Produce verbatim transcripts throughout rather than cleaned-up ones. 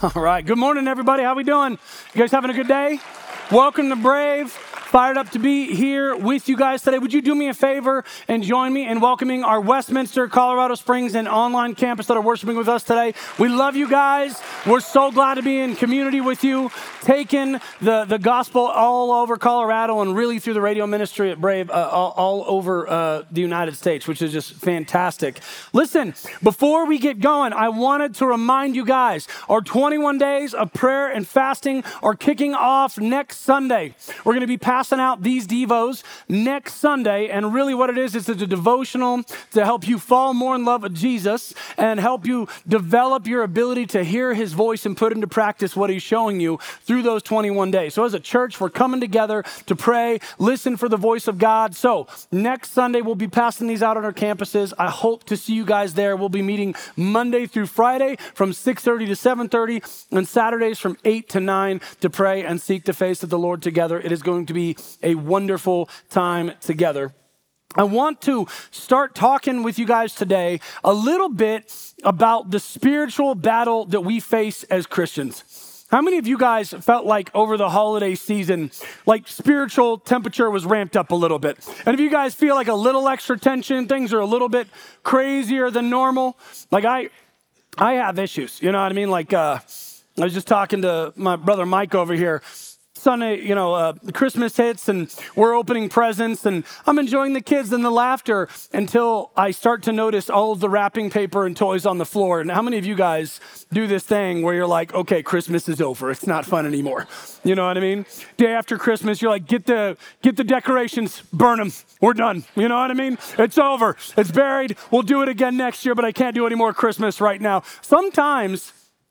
All right. Good morning, everybody. How we doing? You guys having a good day? Welcome to Brave. Fired up to be here with you guys today. Would you do me a favor and join me in welcoming our Westminster, Colorado Springs, and online campus that are worshiping with us today? We love you guys. We're so glad to be in community with you, taking the, the gospel all over Colorado and really through the radio ministry at Brave uh, all, all over uh, the United States, which is just fantastic. Listen, before we get going, I wanted to remind you guys, our twenty-one days of prayer and fasting are kicking off next Sunday. We're going to be passing out these devos next Sunday, and really what it is, is it's a devotional to help you fall more in love with Jesus and help you develop your ability to hear his voice and put into practice what he's showing you through those twenty-one days. So as a church, we're coming together to pray, listen for the voice of God. So next Sunday, we'll be passing these out on our campuses. I hope to see you guys there. We'll be meeting Monday through Friday from six thirty to seven thirty and Saturdays from eight to nine to pray and seek the face of the Lord together. It is going to be a wonderful time together. I want to start talking with you guys today a little bit about the spiritual battle that we face as Christians. How many of you guys felt like over the holiday season, like spiritual temperature was ramped up a little bit? And if you guys feel like a little extra tension, things are a little bit crazier than normal, like I, I have issues, you know what I mean? Like uh, I was just talking to my brother Mike over here. Sunday, you know, uh, Christmas hits and we're opening presents and I'm enjoying the kids and the laughter until I start to notice all of the wrapping paper and toys on the floor. And how many of you guys do this thing where you're like, okay, Christmas is over. It's not fun anymore. You know what I mean? Day after Christmas, you're like, get the get the decorations, burn them. We're done. You know what I mean? It's over. It's buried. We'll do it again next year, but I can't do any more Christmas right now. Sometimes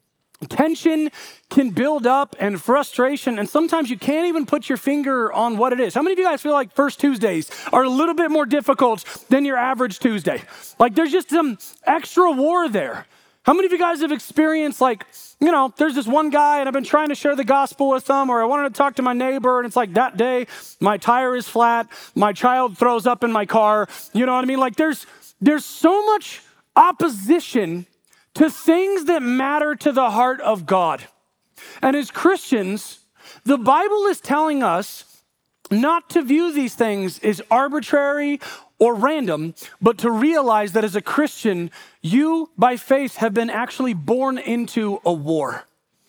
tension can build up and frustration, and sometimes you can't even put your finger on what it is. How many of you guys feel like First Tuesdays are a little bit more difficult than your average Tuesday? Like there's just some extra war there. How many of you guys have experienced like, you know, there's this one guy and I've been trying to share the gospel with them, or I wanted to talk to my neighbor and it's like that day, my tire is flat, my child throws up in my car. You know what I mean? Like there's there's so much opposition to things that matter to the heart of God. And as Christians, the Bible is telling us not to view these things as arbitrary or random, but to realize that as a Christian, you, by faith, have been actually born into a war.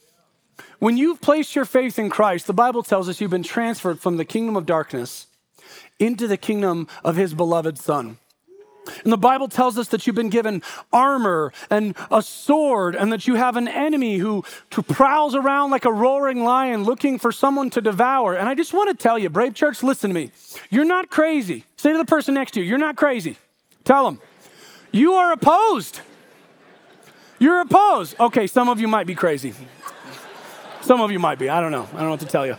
When you've placed your faith in Christ, the Bible tells us you've been transferred from the kingdom of darkness into the kingdom of his beloved Son. And the Bible tells us that you've been given armor and a sword, and that you have an enemy who, who prowls around like a roaring lion looking for someone to devour. And I just want to tell you, Brave Church, listen to me. You're not crazy. Say to the person next to you, you're not crazy. Tell them, you are opposed. You're opposed. Okay, some of you might be crazy. Some of you might be. I don't know. I don't know what to tell you.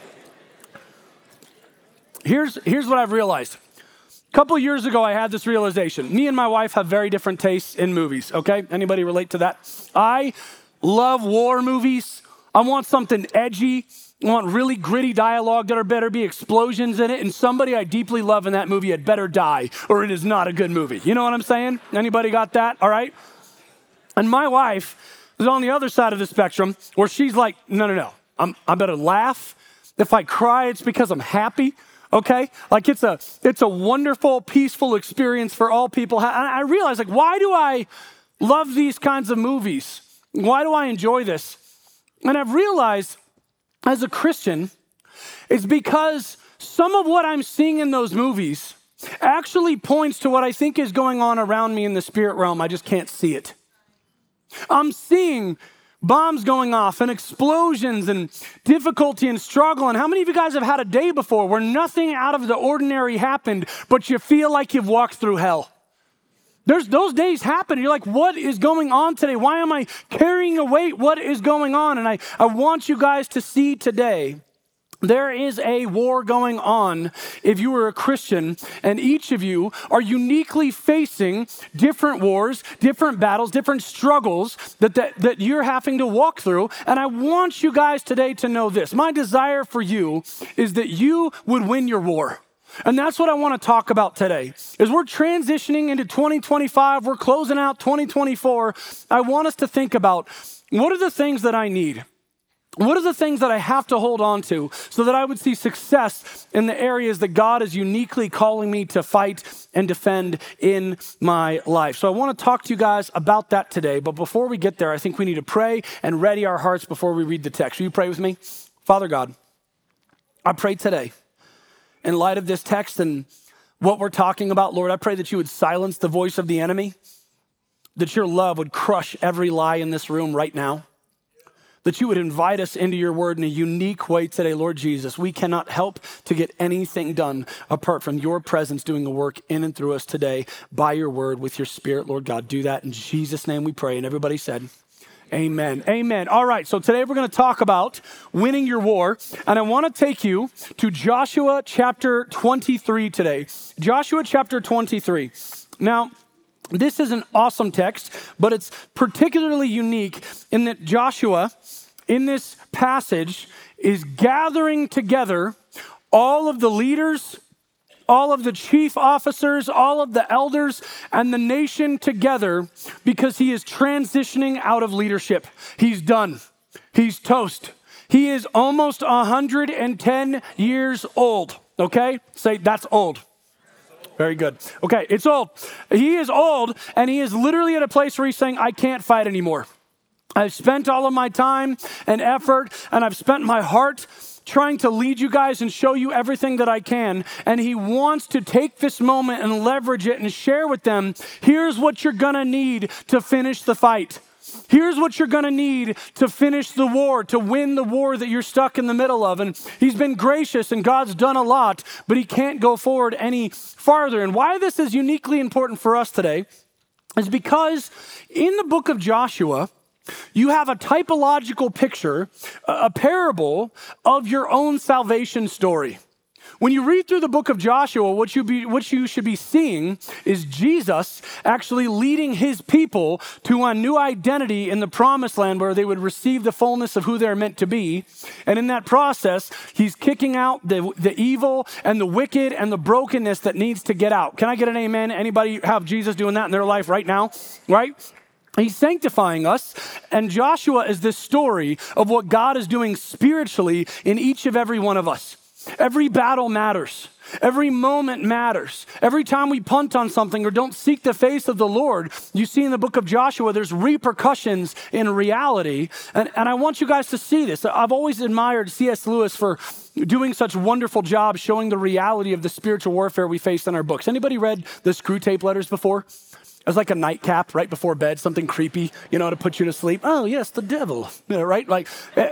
Here's, here's what I've realized. A couple years ago, I had this realization. Me and my wife have very different tastes in movies, okay? Anybody relate to that? I love war movies. I want something edgy. I want really gritty dialogue. There better be explosions in it. And somebody I deeply love in that movie had better die, or it is not a good movie. You know what I'm saying? Anybody got that? All right? And my wife is on the other side of the spectrum where she's like, no, no, no. I'm, I better laugh. If I cry, it's because I'm happy. Okay, like it's a it's a wonderful, peaceful experience for all people. I, I realize, like, why do I love these kinds of movies? Why do I enjoy this? And I've realized, as a Christian, it's because some of what I'm seeing in those movies actually points to what I think is going on around me in the spirit realm. I just can't see it. I'm seeing bombs going off and explosions and difficulty and struggle. And how many of you guys have had a day before where nothing out of the ordinary happened, but you feel like you've walked through hell? There's those days happen. You're like, what is going on today? Why am I carrying a weight? What is going on? And I, I want you guys to see today, there is a war going on if you are a Christian, and each of you are uniquely facing different wars, different battles, different struggles that, that, that you're having to walk through. And I want you guys today to know this. My desire for you is that you would win your war. And that's what I want to talk about today. As we're transitioning into twenty twenty-five, we're closing out twenty twenty-four, I want us to think about, what are the things that I need? What are the things that I have to hold on to so that I would see success in the areas that God is uniquely calling me to fight and defend in my life? So I want to talk to you guys about that today. But before we get there, I think we need to pray and ready our hearts before we read the text. Will you pray with me? Father God, I pray today, in light of this text and what we're talking about, Lord, I pray that you would silence the voice of the enemy, that your love would crush every lie in this room right now, that you would invite us into your word in a unique way today, Lord Jesus. We cannot help to get anything done apart from your presence doing the work in and through us today by your word with your spirit, Lord God. Do that in Jesus' name we pray. And everybody said, amen. Amen. All right, so today we're going to talk about winning your war. And I want to take you to Joshua chapter twenty-three today. Joshua chapter twenty-three. Now, this is an awesome text, but it's particularly unique in that Joshua, in this passage, is gathering together all of the leaders, all of the chief officers, all of the elders, and the nation together because he is transitioning out of leadership. He's done. He's toast. He is almost one hundred ten years old, okay? Say, that's old. Very good. Okay, it's old. He is old, and he is literally at a place where he's saying, I can't fight anymore. I've spent all of my time and effort, and I've spent my heart trying to lead you guys and show you everything that I can. And he wants to take this moment and leverage it and share with them, here's what you're gonna need to finish the fight. Here's what you're gonna need to finish the war, to win the war that you're stuck in the middle of. And he's been gracious and God's done a lot, but he can't go forward any farther. And why this is uniquely important for us today is because in the book of Joshua, you have a typological picture, a parable of your own salvation story. When you read through the book of Joshua, what you, be, what you should be seeing is Jesus actually leading his people to a new identity in the promised land where they would receive the fullness of who they're meant to be. And in that process, he's kicking out the, the evil and the wicked and the brokenness that needs to get out. Can I get an amen? Anybody have Jesus doing that in their life right now? Right? He's sanctifying us, and Joshua is this story of what God is doing spiritually in each of every one of us. Every battle matters. Every moment matters. Every time we punt on something or don't seek the face of the Lord, you see in the book of Joshua, there's repercussions in reality. And, and I want you guys to see this. I've always admired C S Lewis for doing such wonderful job showing the reality of the spiritual warfare we face in our books. Anybody read the Screw Tape Letters before? It was like a nightcap right before bed, something creepy, you know, to put you to sleep. Oh, yes, the devil, you know, right? Like,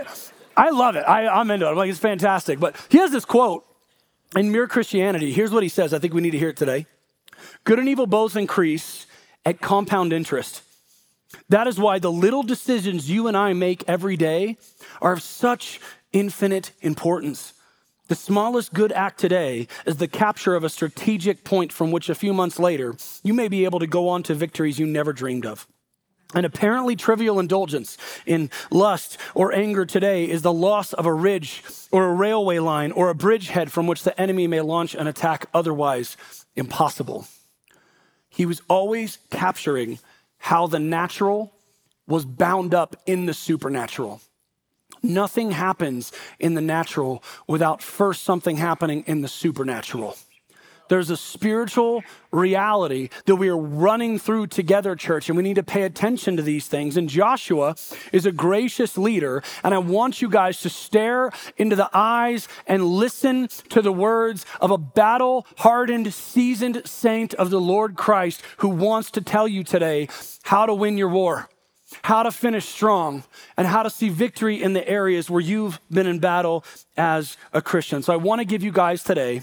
I love it. I, I'm into it. I'm like, it's fantastic. But he has this quote in Mere Christianity. Here's what he says. I think we need to hear it today. Good and evil both increase at compound interest. That is why the little decisions you and I make every day are of such infinite importance. The smallest good act today is the capture of a strategic point from which a few months later, you may be able to go on to victories you never dreamed of. An apparently trivial indulgence in lust or anger today is the loss of a ridge or a railway line or a bridgehead from which the enemy may launch an attack otherwise impossible. He was always capturing how the natural was bound up in the supernatural. Nothing happens in the natural without first something happening in the supernatural. There's a spiritual reality that we are running through together, church, and we need to pay attention to these things. And Joshua is a gracious leader, and I want you guys to stare into the eyes and listen to the words of a battle-hardened, seasoned saint of the Lord Christ who wants to tell you today how to win your war, how to finish strong, and how to see victory in the areas where you've been in battle as a Christian. So I want to give you guys today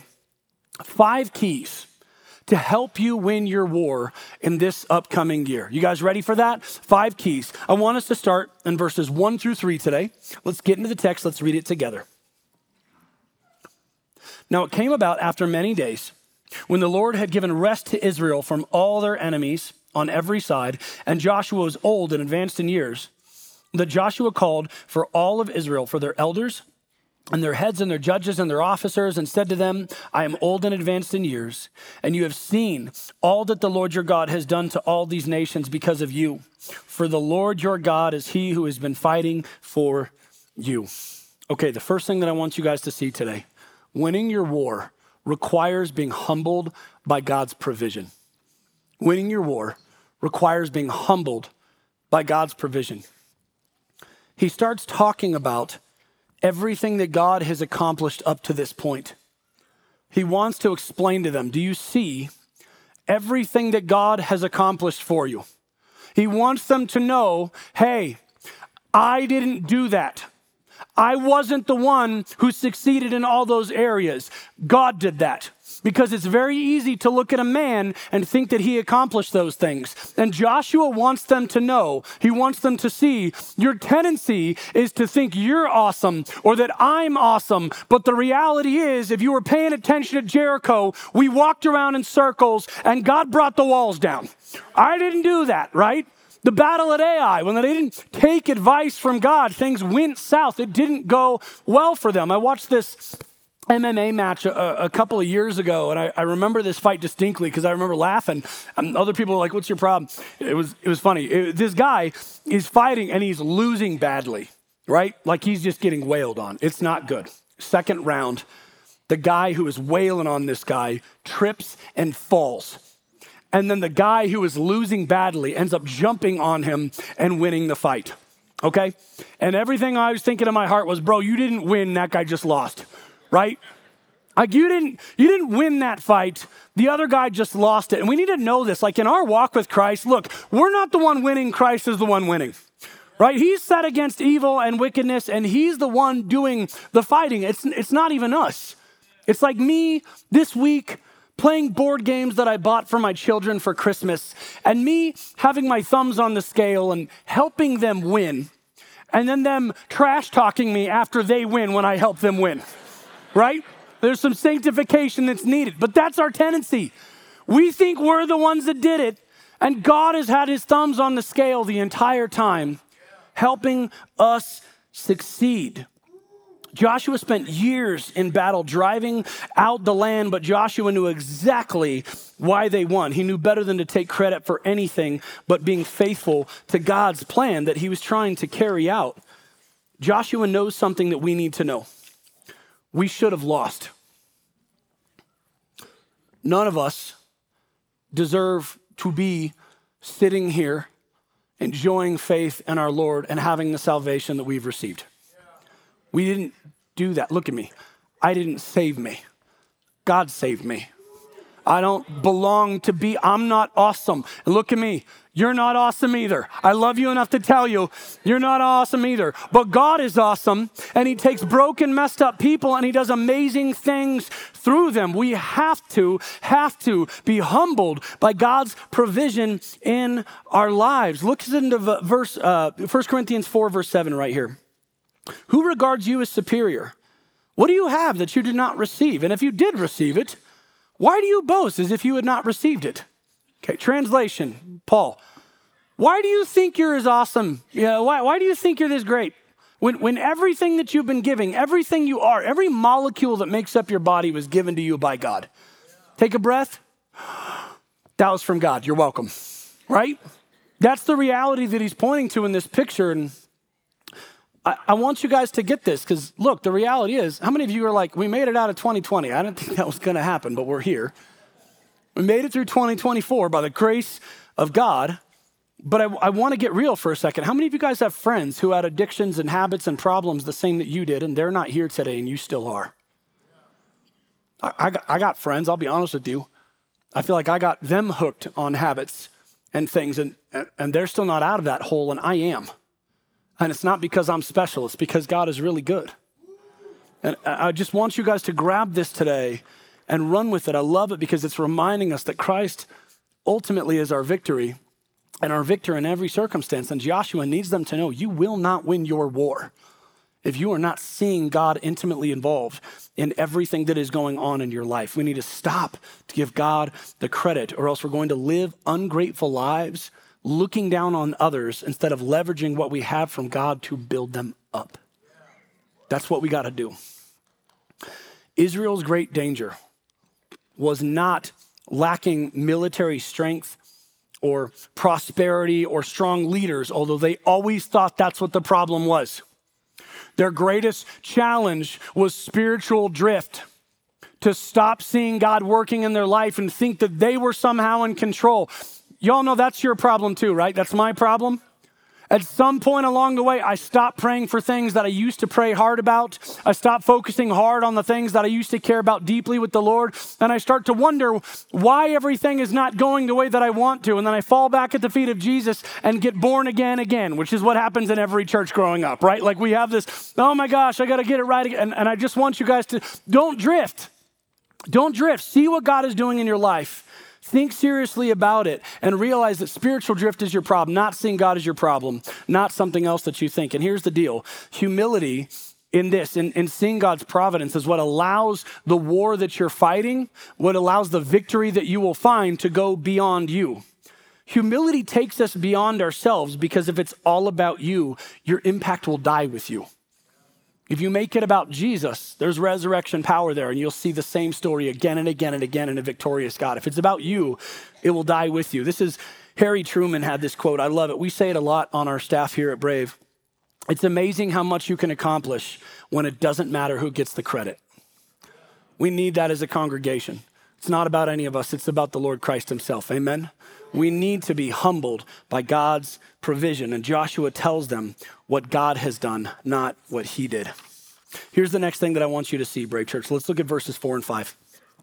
five keys to help you win your war in this upcoming year. You guys ready for that? Five keys. I want us to start in verses one through three today. Let's get into the text. Let's read it together. Now it came about after many days when the Lord had given rest to Israel from all their enemies on every side, and Joshua was old and advanced in years, that Joshua called for all of Israel, for their elders and their heads and their judges and their officers, and said to them, I am old and advanced in years, and you have seen all that the Lord your God has done to all these nations because of you. For the Lord your God is he who has been fighting for you. Okay, the first thing that I want you guys to see today, winning your war requires being humbled by God's provision. Winning your war requires being humbled by God's provision. He starts talking about everything that God has accomplished up to this point. He wants to explain to them, do you see everything that God has accomplished for you? He wants them to know, hey, I didn't do that. I wasn't the one who succeeded in all those areas. God did that. Because it's very easy to look at a man and think that he accomplished those things. And Joshua wants them to know, he wants them to see, your tendency is to think you're awesome or that I'm awesome. But the reality is, if you were paying attention at Jericho, we walked around in circles and God brought the walls down. I didn't do that, right? The battle at Ai, when they didn't take advice from God, things went south. It didn't go well for them. I watched this M M A match a, a couple of years ago, and I, I remember this fight distinctly because I remember laughing. And other people were like, "What's your problem?" It was it was funny. It, this guy is fighting and he's losing badly, right? Like he's just getting wailed on. It's not good. Second round, the guy who is wailing on this guy trips and falls. And then the guy who is losing badly ends up jumping on him and winning the fight, okay? And everything I was thinking in my heart was, bro, you didn't win. That guy just lost, right? Like you didn't, you didn't win that fight. The other guy just lost it. And we need to know this. Like in our walk with Christ, look, we're not the one winning. Christ is the one winning, right? He's set against evil and wickedness, and he's the one doing the fighting. It's, it's not even us. It's like me this week playing board games that I bought for my children for Christmas, and me having my thumbs on the scale and helping them win, and then them trash talking me after they win when I help them win, right? There's some sanctification that's needed, but that's our tendency. We think we're the ones that did it, and God has had his thumbs on the scale the entire time, helping us succeed. Joshua spent years in battle driving out the land, but Joshua knew exactly why they won. He knew better than to take credit for anything but being faithful to God's plan that he was trying to carry out. Joshua knows something that we need to know. We should have lost. None of us deserve to be sitting here enjoying faith in our Lord and having the salvation that we've received. We didn't do that. Look at me. I didn't save me. God saved me. I don't belong to be, I'm not awesome. And look at me. You're not awesome either. I love you enough to tell you, you're not awesome either. But God is awesome, and he takes broken, messed up people, and he does amazing things through them. We have to, have to be humbled by God's provision in our lives. Look into verse, uh, First Corinthians four, verse seven right here. Who regards you as superior? What do you have that you did not receive? And if you did receive it, why do you boast as if you had not received it? Okay, translation, Paul. Why do you think you're as awesome? Yeah, why, why do you think you're this great? When, when everything that you've been giving, everything you are, every molecule that makes up your body was given to you by God. Take a breath. That was from God. You're welcome, right? That's the reality that he's pointing to in this picture. And I, I want you guys to get this because, look, the reality is, how many of you are like, we made it out of twenty twenty? I didn't think that was going to happen, but we're here. We made it through twenty twenty-four by the grace of God. But I, I want to get real for a second. How many of you guys have friends who had addictions and habits and problems the same that you did, and they're not here today and you still are? I, I, got, I got friends, I'll be honest with you. I feel like I got them hooked on habits and things, and, and they're still not out of that hole, and I am. And it's not because I'm special. It's because God is really good. And I just want you guys to grab this today and run with it. I love it because it's reminding us that Christ ultimately is our victory and our victor in every circumstance. And Joshua needs them to know you will not win your war if you are not seeing God intimately involved in everything that is going on in your life. We need to stop to give God the credit, or else we're going to live ungrateful lives looking down on others instead of leveraging what we have from God to build them up. That's what we got to do. Israel's great danger was not lacking military strength or prosperity or strong leaders, although they always thought that's what the problem was. Their greatest challenge was spiritual drift, to stop seeing God working in their life and think that they were somehow in control. Y'all know that's your problem too, right? That's my problem. At some point along the way, I stopped praying for things that I used to pray hard about. I stopped focusing hard on the things that I used to care about deeply with the Lord. And I start to wonder why everything is not going the way that I want to. And then I fall back at the feet of Jesus and get born again again, which is what happens in every church growing up, right? Like we have this, oh my gosh, I got to get it right again. And, and I just want you guys to, don't drift. Don't drift. See what God is doing in your life. Think seriously about it and realize that spiritual drift is your problem, not seeing God as your problem, not something else that you think. And here's the deal. Humility in this, in, in seeing God's providence, is what allows the war that you're fighting, what allows the victory that you will find to go beyond you. Humility takes us beyond ourselves, because if it's all about you, your impact will die with you. If you make it about Jesus, there's resurrection power there, and you'll see the same story again and again and again in a victorious God. If it's about you, it will die with you. This is, Harry Truman had this quote. I love it. We say it a lot on our staff here at Brave. It's amazing how much you can accomplish when it doesn't matter who gets the credit. We need that as a congregation. It's not about any of us. It's about the Lord Christ himself. Amen. We need to be humbled by God's provision. And Joshua tells them what God has done, not what he did. Here's the next thing that I want you to see, Brave Church. Let's look at verses four and five.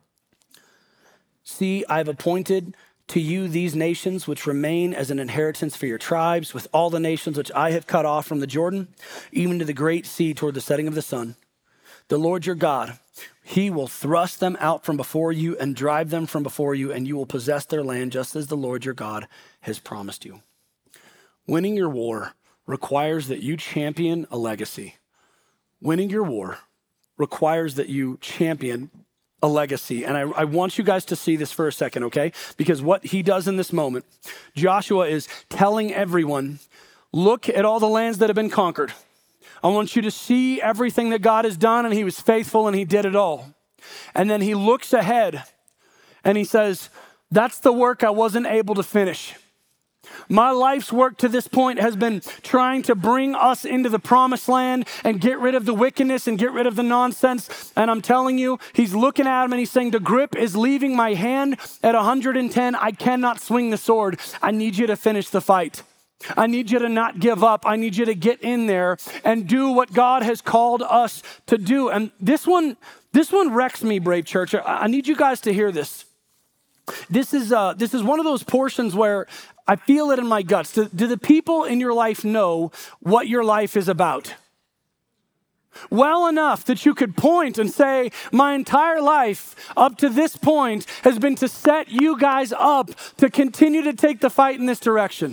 See, I've appointed to you these nations which remain as an inheritance for your tribes, with all the nations which I have cut off from the Jordan, even to the great sea toward the setting of the sun. The Lord your God, he will thrust them out from before you and drive them from before you, and you will possess their land just as the Lord your God has promised you. Winning your war requires that you champion a legacy. Winning your war requires that you champion a legacy. And I, I want you guys to see this for a second, okay? Because what he does in this moment, Joshua is telling everyone, look at all the lands that have been conquered. I want you to see everything that God has done, and he was faithful and he did it all. And then he looks ahead and he says, that's the work I wasn't able to finish. My life's work to this point has been trying to bring us into the promised land and get rid of the wickedness and get rid of the nonsense. And I'm telling you, he's looking at him and he's saying, the grip is leaving my hand at one hundred ten. I cannot swing the sword. I need you to finish the fight. I need you to not give up. I need you to get in there and do what God has called us to do. And this one, this one wrecks me, Brave Church. I need you guys to hear this. This is uh, this is one of those portions where I feel it in my guts. Do, do the people in your life know what your life is about? Well enough that you could point and say, my entire life up to this point has been to set you guys up to continue to take the fight in this direction.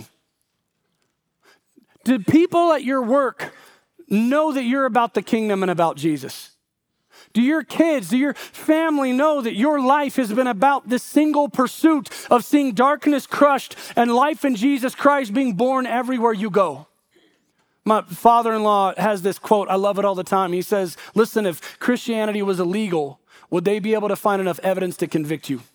Do people at your work know that you're about the kingdom and about Jesus? Do your kids, do your family know that your life has been about this single pursuit of seeing darkness crushed and life in Jesus Christ being born everywhere you go? My father-in-law has this quote. I love it all the time. He says, listen, if Christianity was illegal, would they be able to find enough evidence to convict you?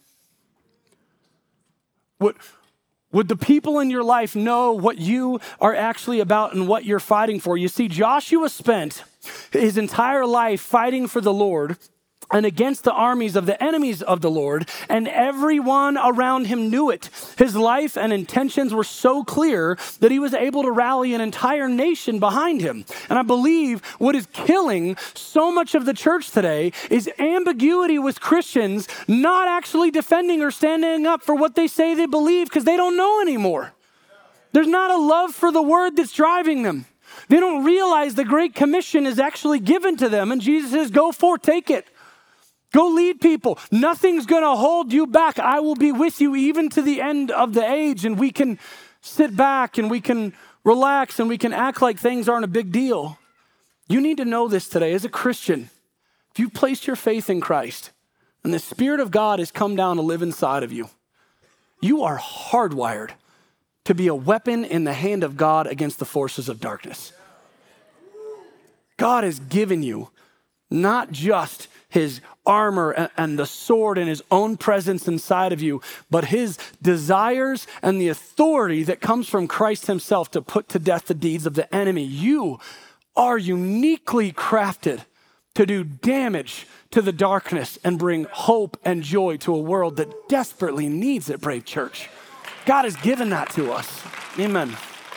Would, would the people in your life know what you are actually about and what you're fighting for? You see, Joshua spent his entire life fighting for the Lord and against the armies of the enemies of the Lord, and everyone around him knew it. His life and intentions were so clear that he was able to rally an entire nation behind him. And I believe what is killing so much of the church today is ambiguity with Christians not actually defending or standing up for what they say they believe because they don't know anymore. There's not a love for the word that's driving them. They don't realize the Great Commission is actually given to them, and Jesus says, go forth, take it. Go lead people. Nothing's going to hold you back. I will be with you even to the end of the age. And we can sit back and we can relax and we can act like things aren't a big deal. You need to know this today. As a Christian, if you've placed your faith in Christ and the Spirit of God has come down to live inside of you, you are hardwired to be a weapon in the hand of God against the forces of darkness. God has given you not just his armor and the sword and his own presence inside of you, but his desires and the authority that comes from Christ himself to put to death the deeds of the enemy. You are uniquely crafted to do damage to the darkness and bring hope and joy to a world that desperately needs it, Brave Church. God has given that to us. Amen.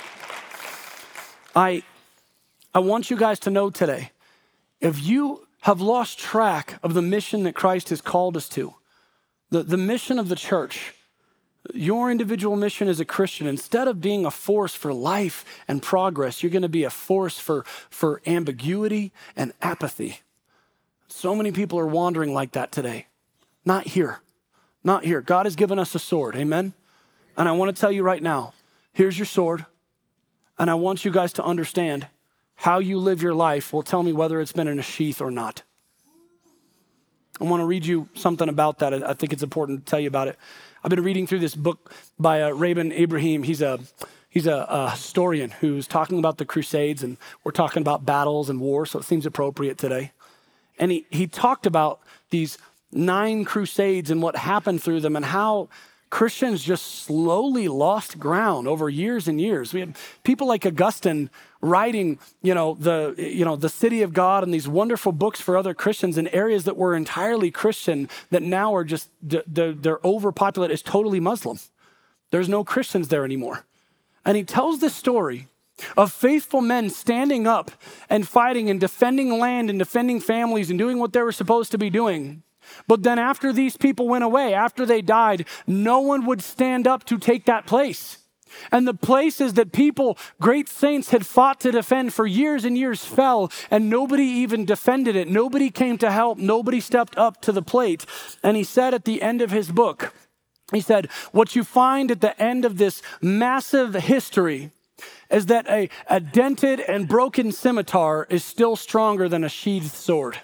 I, I want you guys to know today, if you have lost track of the mission that Christ has called us to, the, the mission of the church, your individual mission as a Christian, instead of being a force for life and progress, you're going to be a force for, for ambiguity and apathy. So many people are wandering like that today. Not here. Not here. God has given us a sword. Amen? And I want to tell you right now, here's your sword. And I want you guys to understand how you live your life will tell me whether it's been in a sheath or not. I want to read you something about that. I think it's important to tell you about it. I've been reading through this book by uh, Rabin Ibrahim. He's a he's a, a historian who's talking about the Crusades, and we're talking about battles and war, so it seems appropriate today. And he, he talked about these nine crusades and what happened through them and how Christians just slowly lost ground over years and years. We had people like Augustine writing, you know, the you know the City of God and these wonderful books for other Christians in areas that were entirely Christian that now are just they're, they're overpopulated. It's totally Muslim. There's no Christians there anymore. And he tells this story of faithful men standing up and fighting and defending land and defending families and doing what they were supposed to be doing. But then after these people went away, after they died, no one would stand up to take that place. And the places that people, great saints, had fought to defend for years and years fell, and nobody even defended it. Nobody came to help. Nobody stepped up to the plate. And he said at the end of his book, he said, what you find at the end of this massive history is that a, a dented and broken scimitar is still stronger than a sheathed sword.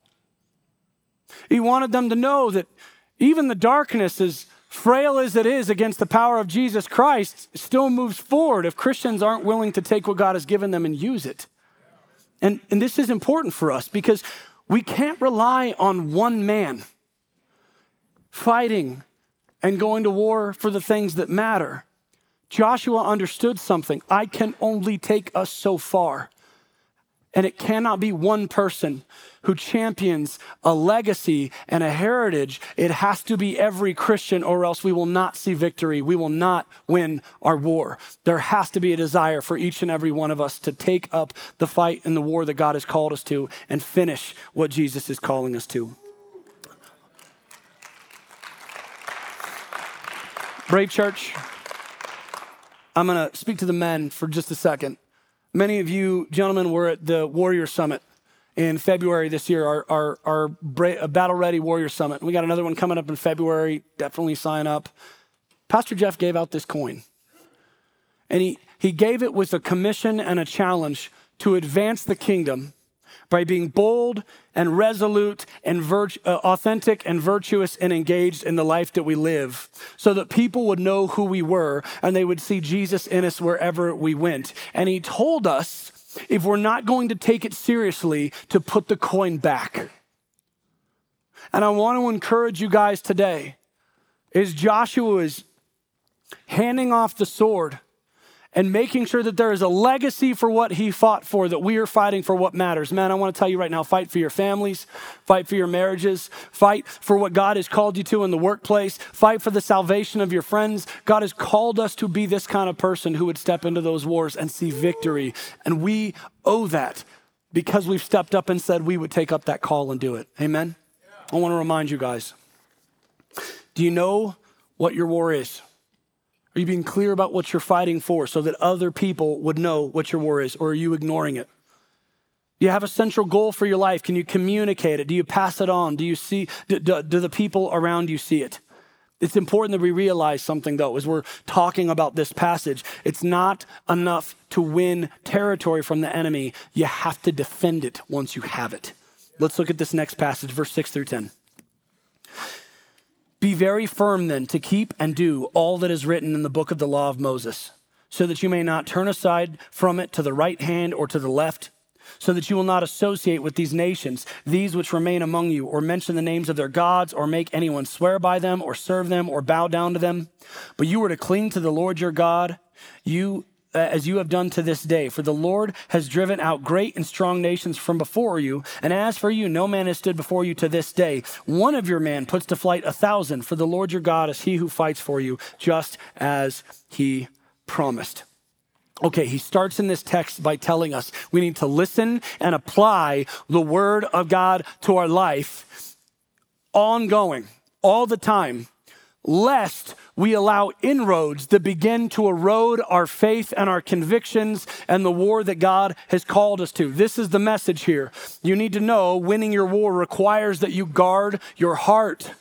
He wanted them to know that even the darkness, as frail as it is against the power of Jesus Christ, still moves forward if Christians aren't willing to take what God has given them and use it. And, and this is important for us because we can't rely on one man fighting and going to war for the things that matter. Joshua understood something. I can only take us so far. And it cannot be one person who champions a legacy and a heritage. It has to be every Christian, or else we will not see victory. We will not win our war. There has to be a desire for each and every one of us to take up the fight and the war that God has called us to and finish what Jesus is calling us to. Brave Church, I'm going to speak to the men for just a second. Many of you gentlemen were at the Warrior Summit in February this year, our, our, our Bra- Battle Ready Warrior Summit. We got another one coming up in February. Definitely sign up. Pastor Jeff gave out this coin. And he, he gave it with a commission and a challenge to advance the kingdom by being bold and resolute and virt- uh, authentic and virtuous and engaged in the life that we live, so that people would know who we were and they would see Jesus in us wherever we went. And he told us, if we're not going to take it seriously, to put the coin back. And I want to encourage you guys today, as Joshua is handing off the sword and making sure that there is a legacy for what he fought for, that we are fighting for what matters. Man, I want to tell you right now, fight for your families, fight for your marriages, fight for what God has called you to in the workplace, fight for the salvation of your friends. God has called us to be this kind of person who would step into those wars and see victory. And we owe that because we've stepped up and said we would take up that call and do it. Amen? I want to remind you guys, do you know what your war is? Are you being clear about what you're fighting for so that other people would know what your war is, or are you ignoring it? Do you have a central goal for your life? Can you communicate it? Do you pass it on? Do you see, do, do, do the people around you see it? It's important that we realize something, though, as we're talking about this passage. It's not enough to win territory from the enemy. You have to defend it once you have it. Let's look at this next passage, verse six through ten. Be very firm then to keep and do all that is written in the book of the law of Moses, so that you may not turn aside from it to the right hand or to the left, so that you will not associate with these nations, these which remain among you, or mention the names of their gods, or make anyone swear by them, or serve them, or bow down to them. But you are to cling to the Lord your God, you uh, as you have done to this day. For the Lord has driven out great and strong nations from before you. And as for you, no man has stood before you to this day. One of your men puts to flight a thousand. For the Lord your God is he who fights for you, just as he promised. Okay, he starts in this text by telling us we need to listen and apply the word of God to our life ongoing, all the time, lest we allow inroads that begin to erode our faith and our convictions and the war that God has called us to. This is the message here. You need to know winning your war requires that you guard your heart.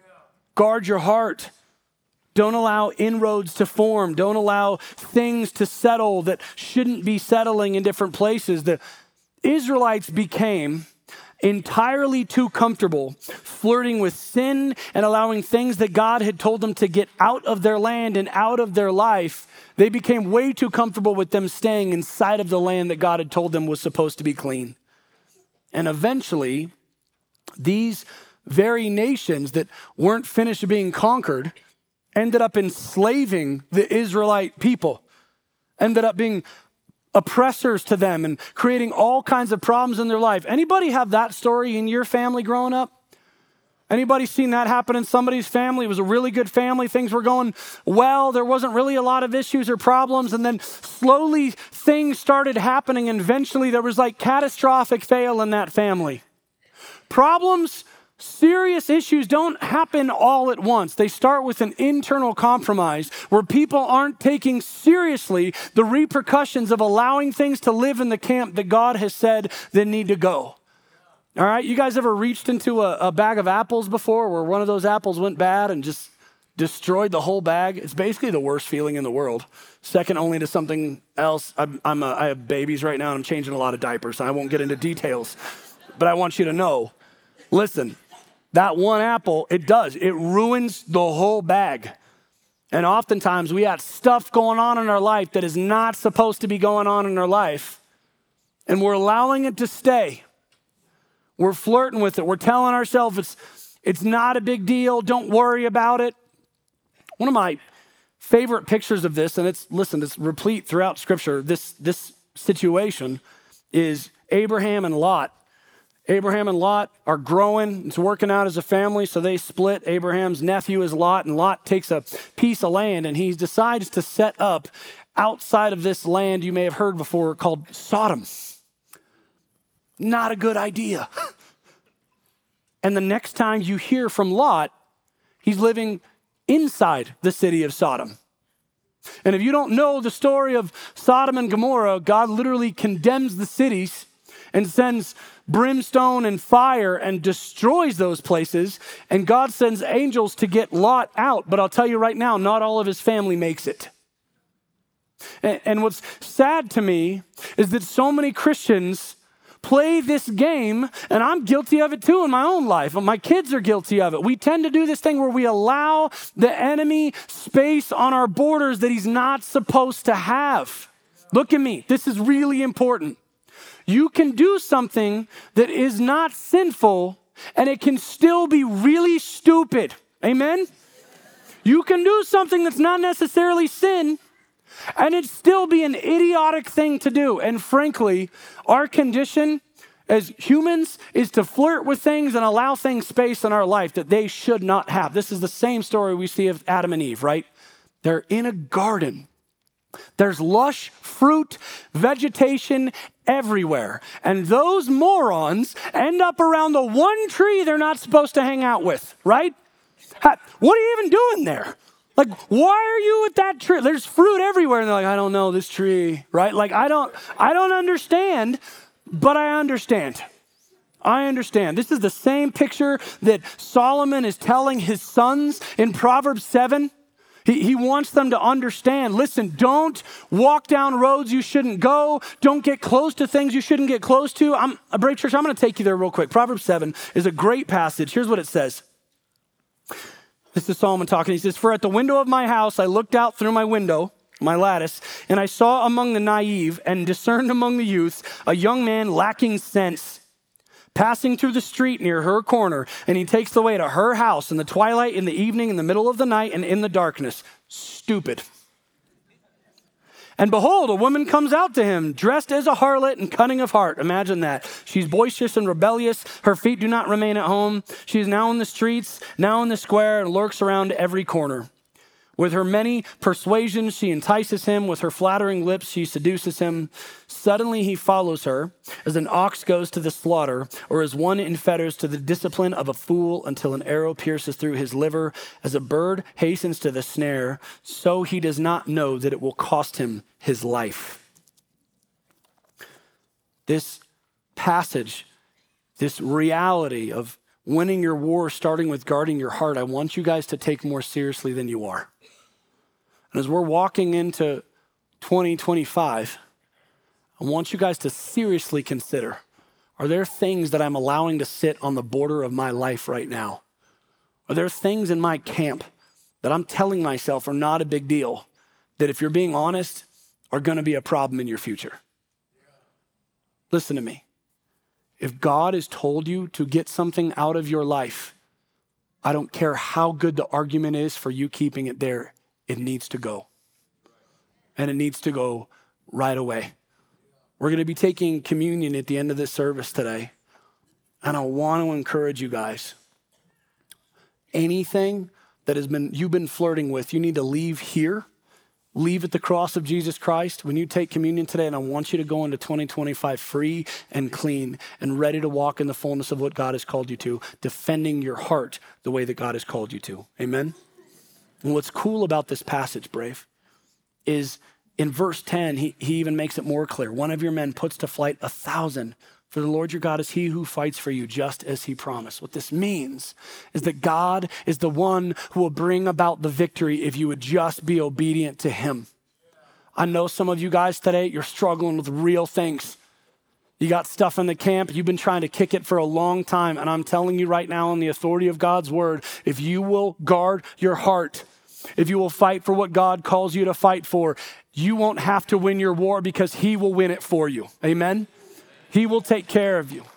Guard your heart. Don't allow inroads to form. Don't allow things to settle that shouldn't be settling in different places. The Israelites became entirely too comfortable flirting with sin and allowing things that God had told them to get out of their land and out of their life. They became way too comfortable with them staying inside of the land that God had told them was supposed to be clean. And eventually, these very nations that weren't finished being conquered ended up enslaving the Israelite people, ended up being oppressors to them and creating all kinds of problems in their life. Anybody have that story in your family growing up? Anybody seen that happen in somebody's family? It was a really good family. Things were going well. There wasn't really a lot of issues or problems. And then slowly things started happening. And eventually there was like catastrophic fail in that family. Problems, serious issues don't happen all at once. They start with an internal compromise where people aren't taking seriously the repercussions of allowing things to live in the camp that God has said they need to go. All right, you guys ever reached into a, a bag of apples before where one of those apples went bad and just destroyed the whole bag? It's basically the worst feeling in the world. Second only to something else. I'm, I'm a, I have babies right now and I'm changing a lot of diapers. So I won't get into details, but I want you to know, listen, that one apple, it does. It ruins the whole bag. And oftentimes we got stuff going on in our life that is not supposed to be going on in our life. And we're allowing it to stay. We're flirting with it. We're telling ourselves it's, it's not a big deal. Don't worry about it. One of my favorite pictures of this, and it's, listen, it's replete throughout Scripture, this, this situation is Abraham and Lot. Abraham and Lot are growing. It's working out as a family, so they split. Abraham's nephew is Lot, and Lot takes a piece of land, and he decides to set up outside of this land you may have heard before called Sodom. Not a good idea. And the next time you hear from Lot, he's living inside the city of Sodom. And if you don't know the story of Sodom and Gomorrah, God literally condemns the cities and sends brimstone and fire and destroys those places. And God sends angels to get Lot out. But I'll tell you right now, not all of his family makes it. And, and what's sad to me is that so many Christians play this game, and I'm guilty of it too in my own life. My kids are guilty of it. We tend to do this thing where we allow the enemy space on our borders that he's not supposed to have. Look at me. This is really important. You can do something that is not sinful, and it can still be really stupid. Amen? You can do something that's not necessarily sin, and it still be an idiotic thing to do. And frankly, our condition as humans is to flirt with things and allow things space in our life that they should not have. This is the same story we see of Adam and Eve, right? They're in a garden. There's lush fruit, vegetation everywhere. And those morons end up around the one tree they're not supposed to hang out with, right? What are you even doing there? Like, why are you at that tree? There's fruit everywhere. And they're like, I don't know this tree, right? Like, I don't, I don't understand, but I understand. I understand. This is the same picture that Solomon is telling his sons in Proverbs seven. He, he wants them to understand, listen, don't walk down roads you shouldn't go. Don't get close to things you shouldn't get close to. I'm a Brave Church, I'm going to take you there real quick. Proverbs seven is a great passage. Here's what it says. This is Solomon talking. He says, for at the window of my house, I looked out through my window, my lattice, and I saw among the naive and discerned among the youths a young man lacking sense, passing through the street near her corner, and he takes the way to her house in the twilight, in the evening, in the middle of the night, and in the darkness. Stupid. And behold, a woman comes out to him, dressed as a harlot and cunning of heart. Imagine that. She's boisterous and rebellious. Her feet do not remain at home. She is now in the streets, now in the square, and lurks around every corner. With her many persuasions, she entices him. With her flattering lips, she seduces him. Suddenly he follows her, as an ox goes to the slaughter, or as one in fetters to the discipline of a fool, until an arrow pierces through his liver. As a bird hastens to the snare, so he does not know that it will cost him his life. This passage, this reality of winning your war, starting with guarding your heart, I want you guys to take more seriously than you are. And as we're walking into twenty twenty-five, I want you guys to seriously consider, are there things that I'm allowing to sit on the border of my life right now? Are there things in my camp that I'm telling myself are not a big deal, that if you're being honest, are going to be a problem in your future? Listen to me. If God has told you to get something out of your life, I don't care how good the argument is for you keeping it there. It needs to go. And it needs to go right away. We're going to be taking communion at the end of this service today. And I want to encourage you guys. Anything that has been you've been flirting with, you need to leave here. Leave at the cross of Jesus Christ when you take communion today, and I want you to go into twenty twenty-five free and clean and ready to walk in the fullness of what God has called you to, defending your heart the way that God has called you to. Amen? And what's cool about this passage, Brave, is in verse ten, he, he even makes it more clear. One of your men puts to flight a thousand, for the Lord your God is he who fights for you, just as he promised. What this means is that God is the one who will bring about the victory if you would just be obedient to him. I know some of you guys today, you're struggling with real things. You got stuff in the camp, you've been trying to kick it for a long time, and I'm telling you right now on the authority of God's word, if you will guard your heart, if you will fight for what God calls you to fight for, you won't have to win your war because he will win it for you. Amen? He will take care of you.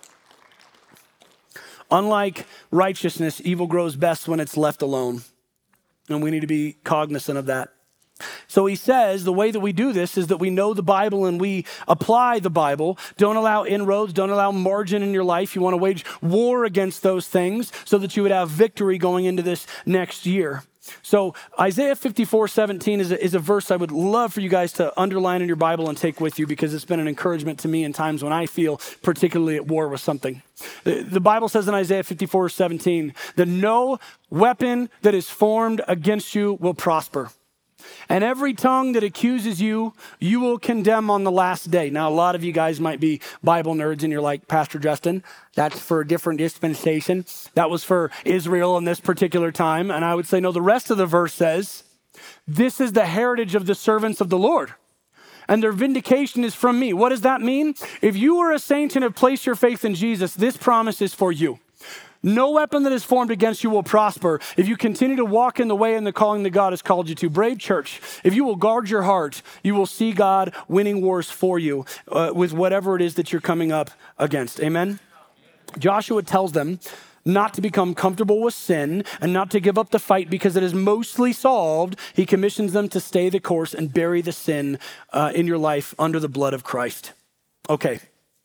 Unlike righteousness, evil grows best when it's left alone. And we need to be cognizant of that. So he says the way that we do this is that we know the Bible and we apply the Bible. Don't allow inroads, don't allow margin in your life. You want to wage war against those things so that you would have victory going into this next year. So Isaiah fifty-four seventeen is a, is a verse I would love for you guys to underline in your Bible and take with you because it's been an encouragement to me in times when I feel particularly at war with something. The, the Bible says in Isaiah fifty-four seventeen that no weapon that is formed against you will prosper. And every tongue that accuses you, you will condemn on the last day. Now, a lot of you guys might be Bible nerds and you're like, Pastor Justin, that's for a different dispensation. That was for Israel in this particular time. And I would say, no, the rest of the verse says, this is the heritage of the servants of the Lord, and their vindication is from me. What does that mean? If you are a saint and have placed your faith in Jesus, this promise is for you. No weapon that is formed against you will prosper if you continue to walk in the way and the calling that God has called you to. Brave Church, if you will guard your heart, you will see God winning wars for you uh, with whatever it is that you're coming up against. Amen? Joshua tells them not to become comfortable with sin and not to give up the fight because it is mostly solved. He commissions them to stay the course and bury the sin uh, in your life under the blood of Christ. Okay.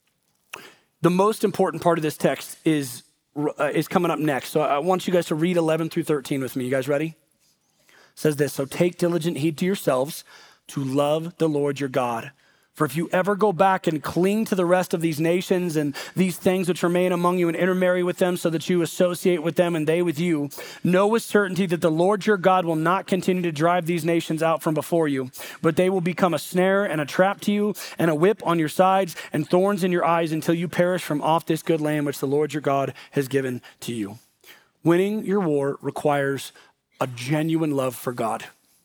The most important part of this text is Uh, is coming up next. So I want you guys to read eleven through thirteen with me. You guys ready? It says this, so take diligent heed to yourselves to love the Lord your God. For if you ever go back and cling to the rest of these nations and these things which remain among you and intermarry with them so that you associate with them and they with you, know with certainty that the Lord your God will not continue to drive these nations out from before you, but they will become a snare and a trap to you and a whip on your sides and thorns in your eyes until you perish from off this good land which the Lord your God has given to you. Winning your war requires a genuine love for God.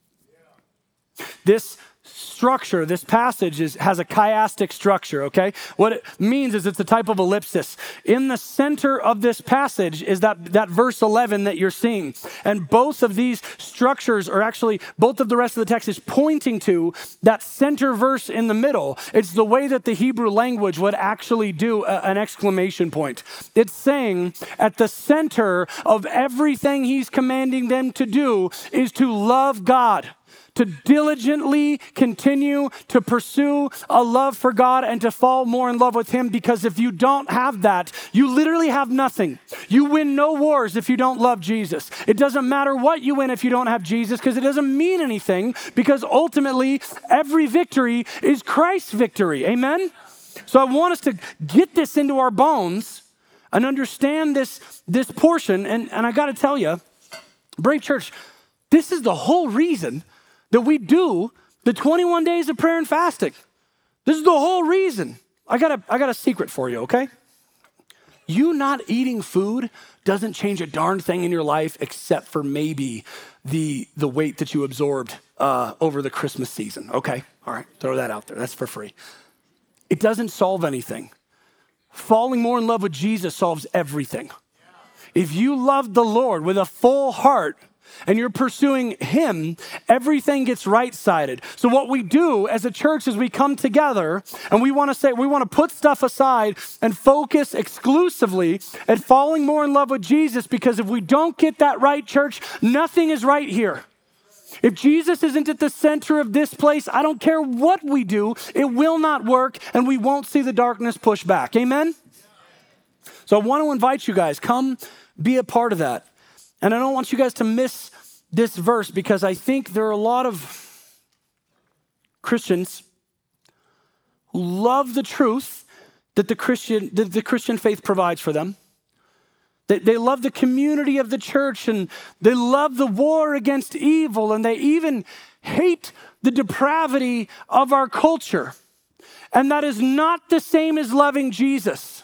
This structure, this passage is, has a chiastic structure, okay? What it means is it's a type of ellipsis. In the center of this passage is that, that verse eleven that you're seeing. And both of these structures are actually, both of the rest of the text is pointing to that center verse in the middle. It's the way that the Hebrew language would actually do a, an exclamation point. It's saying at the center of everything he's commanding them to do is to love God, to diligently continue to pursue a love for God and to fall more in love with him, because if you don't have that, you literally have nothing. You win no wars if you don't love Jesus. It doesn't matter what you win if you don't have Jesus, because it doesn't mean anything, because ultimately every victory is Christ's victory. Amen? So I want us to get this into our bones and understand this, this portion. And, and I got to tell you, Brave Church, this is the whole reason that we do the twenty-one days of prayer and fasting. This is the whole reason. I got a, I got a secret for you, okay? You not eating food doesn't change a darn thing in your life except for maybe the, the weight that you absorbed uh, over the Christmas season, okay? All right, throw that out there. That's for free. It doesn't solve anything. Falling more in love with Jesus solves everything. If you love the Lord with a full heart and you're pursuing him, everything gets right-sided. So what we do as a church is we come together and we want to say, we want to put stuff aside and focus exclusively at falling more in love with Jesus, because if we don't get that right, church, nothing is right here. If Jesus isn't at the center of this place, I don't care what we do, it will not work, and we won't see the darkness push back. Amen? So I want to invite you guys, come be a part of that. And I don't want you guys to miss this verse, because I think there are a lot of Christians who love the truth that the Christian, that the Christian faith provides for them. They, they love the community of the church, and they love the war against evil, and they even hate the depravity of our culture. And that is not the same as loving Jesus.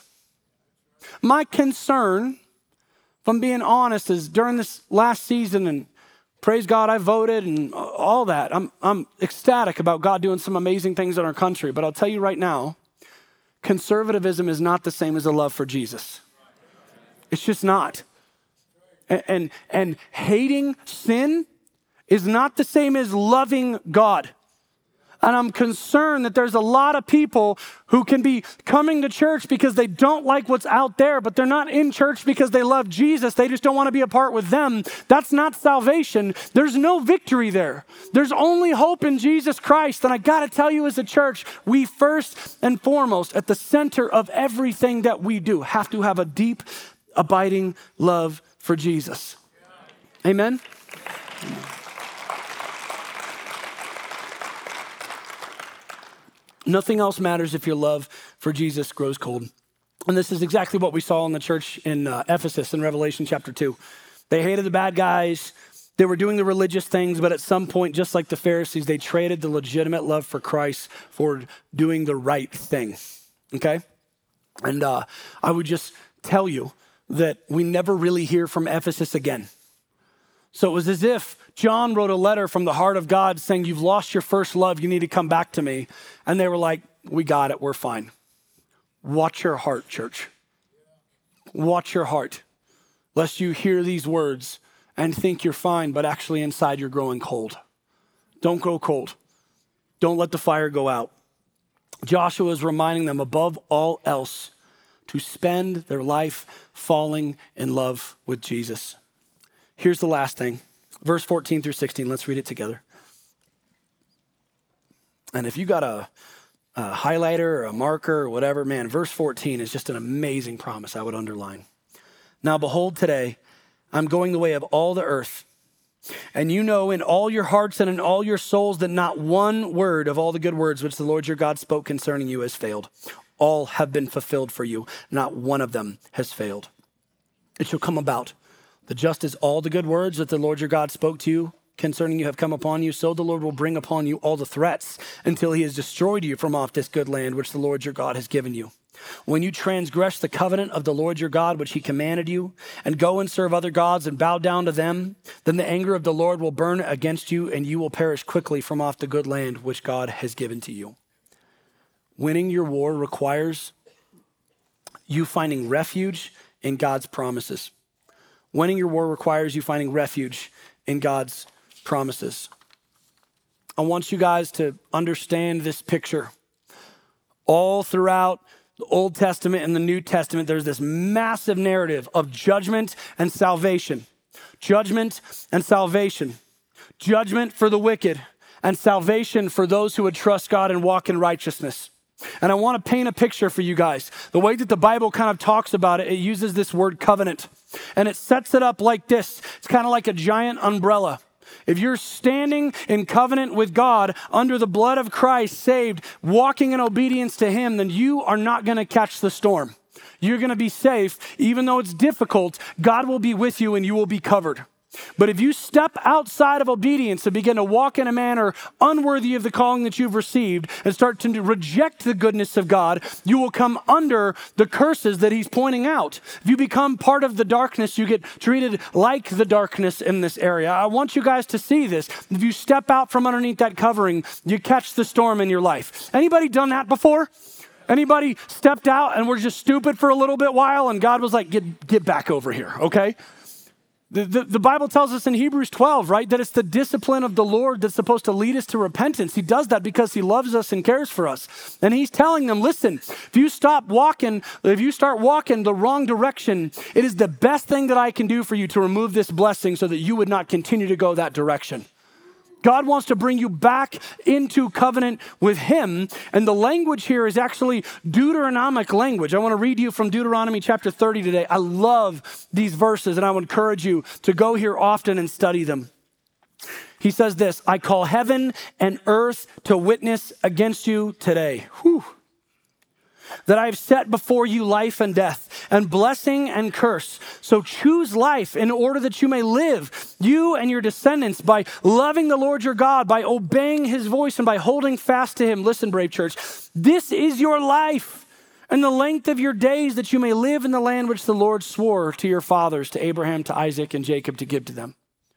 My concern, if I'm being honest, is during this last season, and praise God, I voted and all that. I'm, I'm ecstatic about God doing some amazing things in our country. But I'll tell you right now, conservatism is not the same as a love for Jesus. It's just not. And, and, and hating sin is not the same as loving God. And I'm concerned that there's a lot of people who can be coming to church because they don't like what's out there, but they're not in church because they love Jesus. They just don't want to be a part with them. That's not salvation. There's no victory there. There's only hope in Jesus Christ. And I got to tell you, as a church, we first and foremost, at the center of everything that we do, have to have a deep, abiding love for Jesus. Amen? Nothing else matters if your love for Jesus grows cold. And this is exactly what we saw in the church in uh, Ephesus in Revelation chapter two. They hated the bad guys. They were doing the religious things, but at some point, just like the Pharisees, they traded the legitimate love for Christ for doing the right thing, okay? And uh, I would just tell you that we never really hear from Ephesus again. So it was as if John wrote a letter from the heart of God saying, you've lost your first love, you need to come back to me. And they were like, we got it, we're fine. Watch your heart, church. Watch your heart, lest you hear these words and think you're fine, but actually inside you're growing cold. Don't grow cold. Don't let the fire go out. Joshua is reminding them above all else to spend their life falling in love with Jesus. Here's the last thing. Verse fourteen through sixteen, let's read it together. And if you got a, a highlighter or a marker or whatever, man, verse fourteen is just an amazing promise I would underline. Now behold, today I'm going the way of all the earth. And you know in all your hearts and in all your souls that not one word of all the good words which the Lord your God spoke concerning you has failed. All have been fulfilled for you. Not one of them has failed. It shall come about that just as all the good words that the Lord your God spoke to you concerning you have come upon you, so the Lord will bring upon you all the threats until he has destroyed you from off this good land which the Lord your God has given you. When you transgress the covenant of the Lord your God, which he commanded you, and go and serve other gods and bow down to them, then the anger of the Lord will burn against you, and you will perish quickly from off the good land which God has given to you. Winning your war requires you finding refuge in God's promises. Winning your war requires you finding refuge in God's promises. I want you guys to understand this picture. All throughout the Old Testament and the New Testament, there's this massive narrative of judgment and salvation. Judgment and salvation. Judgment for the wicked and salvation for those who would trust God and walk in righteousness. And I want to paint a picture for you guys. The way that the Bible kind of talks about it, it uses this word covenant. And it sets it up like this. It's kind of like a giant umbrella. If you're standing in covenant with God under the blood of Christ, saved, walking in obedience to him, then you are not going to catch the storm. You're going to be safe. Even though it's difficult, God will be with you and you will be covered. But if you step outside of obedience and begin to walk in a manner unworthy of the calling that you've received and start to reject the goodness of God, you will come under the curses that he's pointing out. If you become part of the darkness, you get treated like the darkness in this area. I want you guys to see this. If you step out from underneath that covering, you catch the storm in your life. Anybody done that before? Anybody stepped out and were just stupid for a little bit while and God was like, get, get back over here, okay? The, the, the Bible tells us in Hebrews twelve, right, that it's the discipline of the Lord that's supposed to lead us to repentance. He does that because he loves us and cares for us. And he's telling them, listen, if you stop walking, if you start walking the wrong direction, it is the best thing that I can do for you to remove this blessing so that you would not continue to go that direction. God wants to bring you back into covenant with him. And the language here is actually Deuteronomic language. I want to read you from Deuteronomy chapter thirty today. I love these verses and I would encourage you to go here often and study them. He says this, I call heaven and earth to witness against you today. Whew. That I have set before you life and death, and blessing and curse. So choose life in order that you may live, you and your descendants, by loving the Lord your God, by obeying his voice, and by holding fast to him. Listen, Brave Church, this is your life and the length of your days, that you may live in the land which the Lord swore to your fathers, to Abraham, to Isaac, and Jacob, to give to them.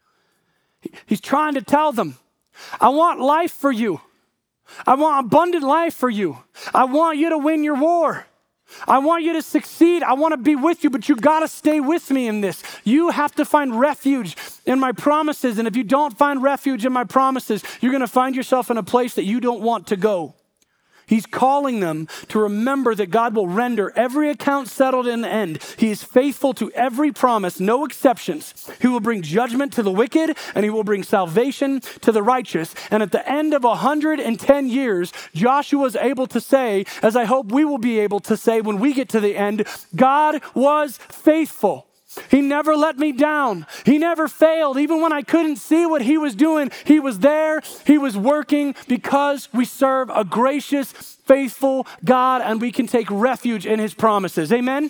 He's trying to tell them, I want life for you. I want abundant life for you. I want you to win your war. I want you to succeed. I want to be with you, but you got to stay with me in this. You have to find refuge in my promises. And if you don't find refuge in my promises, you're going to find yourself in a place that you don't want to go. He's calling them to remember that God will render every account settled in the end. He is faithful to every promise, no exceptions. He will bring judgment to the wicked and he will bring salvation to the righteous. And at the end of one hundred ten years, Joshua is able to say, as I hope we will be able to say when we get to the end, God was faithful. He never let me down. He never failed. Even when I couldn't see what he was doing, he was there. He was working, because we serve a gracious, faithful God and we can take refuge in his promises. Amen?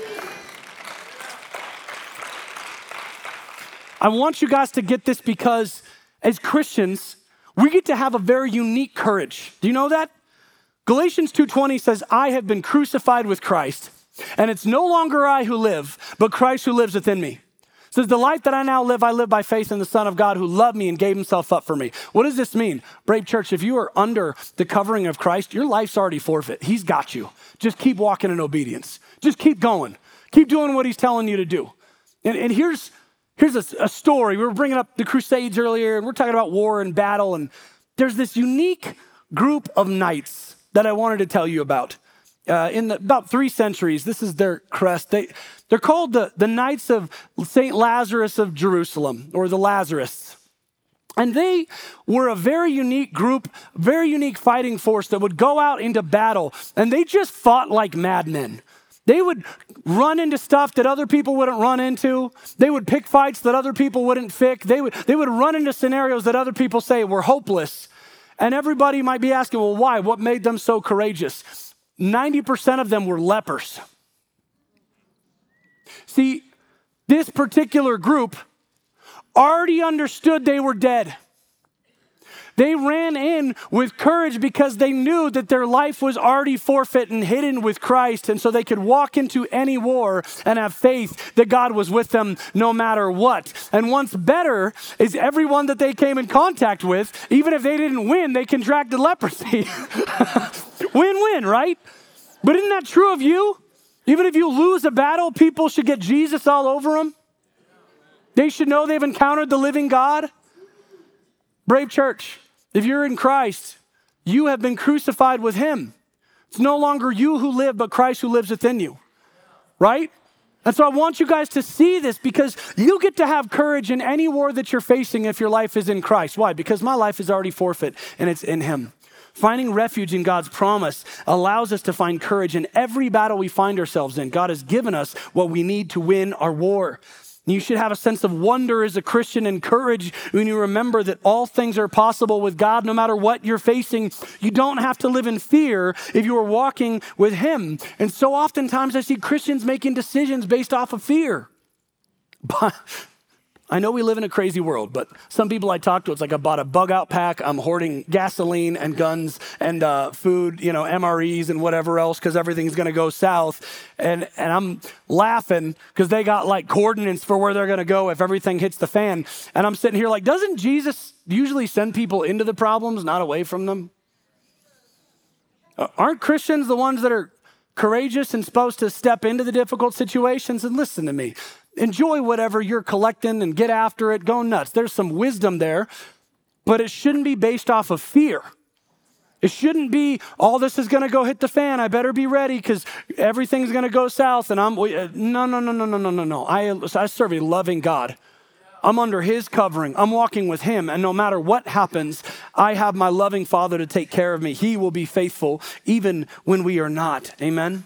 I want you guys to get this, because as Christians, we get to have a very unique courage. Do you know that? Galatians two twenty says, I have been crucified with Christ. And it's no longer I who live, but Christ who lives within me. It says, the life that I now live, I live by faith in the Son of God who loved me and gave himself up for me. What does this mean? Brave Church, if you are under the covering of Christ, your life's already forfeit. He's got you. Just keep walking in obedience. Just keep going. Keep doing what he's telling you to do. And, and here's, here's a, a story. We were bringing up the Crusades earlier, and we're talking about war and battle. And there's this unique group of knights that I wanted to tell you about. Uh, in the, about three centuries, this is their crest. They, they're called the, the Knights of Saint Lazarus of Jerusalem, or the Lazarists. And they were a very unique group, very unique fighting force that would go out into battle, and they just fought like madmen. They would run into stuff that other people wouldn't run into. They would pick fights that other people wouldn't pick. They would, they would run into scenarios that other people say were hopeless. And everybody might be asking, well, why? What made them so courageous? ninety percent of them were lepers. See, this particular group already understood they were dead. They ran in with courage because they knew that their life was already forfeit and hidden with Christ. And so they could walk into any war and have faith that God was with them no matter what. And what's better is everyone that they came in contact with, even if they didn't win, they contracted leprosy. Win-win, right? But isn't that true of you? Even if you lose a battle, people should get Jesus all over them. They should know they've encountered the living God. Brave Church, if you're in Christ, you have been crucified with him. It's no longer you who live, but Christ who lives within you, right? And so I want you guys to see this because you get to have courage in any war that you're facing if your life is in Christ. Why? Because my life is already forfeit and it's in him. Finding refuge in God's promise allows us to find courage in every battle we find ourselves in. God has given us what we need to win our war. You should have a sense of wonder as a Christian and courage when you remember that all things are possible with God no matter what you're facing. You don't have to live in fear if you are walking with him. And so oftentimes I see Christians making decisions based off of fear. But I know we live in a crazy world, but some people I talk to, it's like I bought a bug out pack. I'm hoarding gasoline and guns and uh, food, you know, M R Es and whatever else because everything's going to go south. And, and I'm laughing because they got like coordinates for where they're going to go if everything hits the fan. And I'm sitting here like, doesn't Jesus usually send people into the problems, not away from them? Uh, aren't Christians the ones that are courageous and supposed to step into the difficult situations? And listen to me. Enjoy whatever you're collecting and get after it. Go nuts. There's some wisdom there, but it shouldn't be based off of fear. It shouldn't be, all this is going to go hit the fan. I better be ready because everything's going to go south. And I'm, no, no, no, no, no, no, no, no. I, I serve a loving God. I'm under his covering. I'm walking with him. And no matter what happens, I have my loving Father to take care of me. He will be faithful even when we are not. Amen.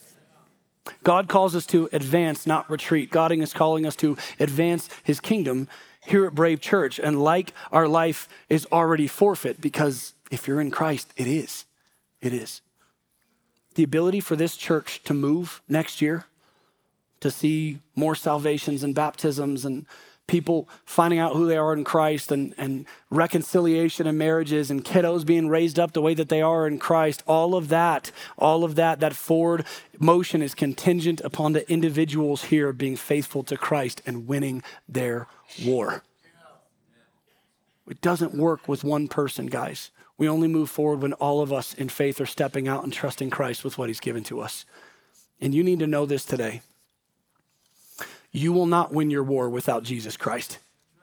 God calls us to advance, not retreat. God is calling us to advance his kingdom here at Brave Church. And like our life is already forfeit, because if you're in Christ, it is. It is. The ability for this church to move next year, to see more salvations and baptisms and people finding out who they are in Christ and, and reconciliation in marriages and kiddos being raised up the way that they are in Christ, all of that, all of that, that forward motion is contingent upon the individuals here being faithful to Christ and winning their war. It doesn't work with one person, guys. We only move forward when all of us in faith are stepping out and trusting Christ with what he's given to us. And you need to know this today. You will not win your war without Jesus Christ.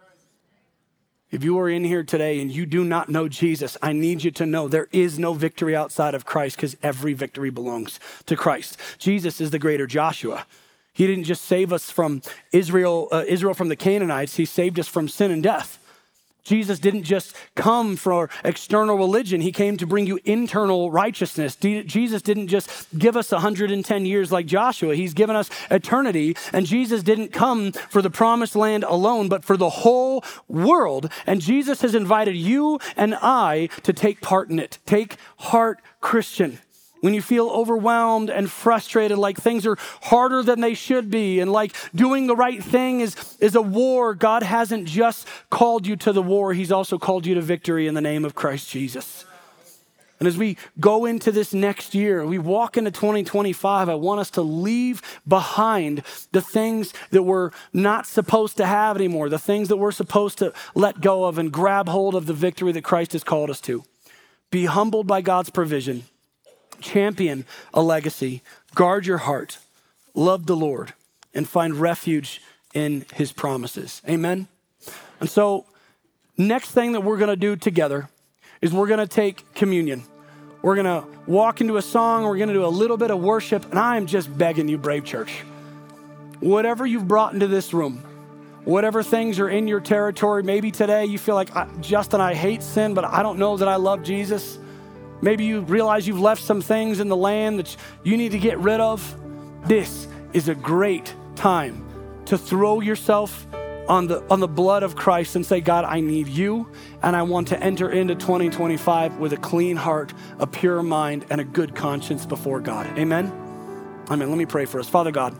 If you are in here today and you do not know Jesus, I need you to know there is no victory outside of Christ because every victory belongs to Christ. Jesus is the greater Joshua. He didn't just save us from Israel, uh, Israel from the Canaanites. He saved us from sin and death. Jesus didn't just come for external religion. He came to bring you internal righteousness. Jesus didn't just give us one hundred ten years like Joshua. He's given us eternity. And Jesus didn't come for the promised land alone, but for the whole world. And Jesus has invited you and I to take part in it. Take heart, Christian. When you feel overwhelmed and frustrated, like things are harder than they should be, and like doing the right thing is, is a war, God hasn't just called you to the war, he's also called you to victory in the name of Christ Jesus. And as we go into this next year, we walk into twenty twenty-five, I want us to leave behind the things that we're not supposed to have anymore, the things that we're supposed to let go of and grab hold of the victory that Christ has called us to. Be humbled by God's provision. Champion a legacy, guard your heart, love the Lord, and find refuge in his promises. Amen. And so next thing that we're going to do together is we're going to take communion. We're going to walk into a song. We're going to do a little bit of worship. And I am just begging you, Brave Church, whatever you've brought into this room, whatever things are in your territory, maybe today you feel like, Justin, I hate sin, but I don't know that I love Jesus. Maybe you realize you've left some things in the land that you need to get rid of. This is a great time to throw yourself on the on the blood of Christ and say, God, I need you, and I want to enter into twenty twenty-five with a clean heart, a pure mind, and a good conscience before God. Amen? Amen. Let me pray for us. Father God,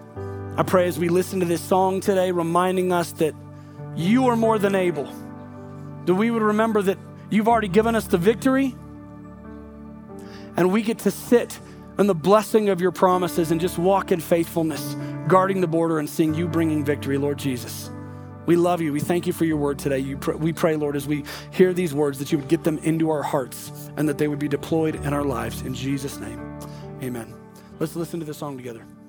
I pray as we listen to this song today, reminding us that you are more than able, that we would remember that you've already given us the victory, and we get to sit in the blessing of your promises and just walk in faithfulness, guarding the border and seeing you bringing victory, Lord Jesus. We love you. We thank you for your word today. You pr- we pray, Lord, as we hear these words, that you would get them into our hearts and that they would be deployed in our lives. In Jesus' name, amen. Let's listen to the song together.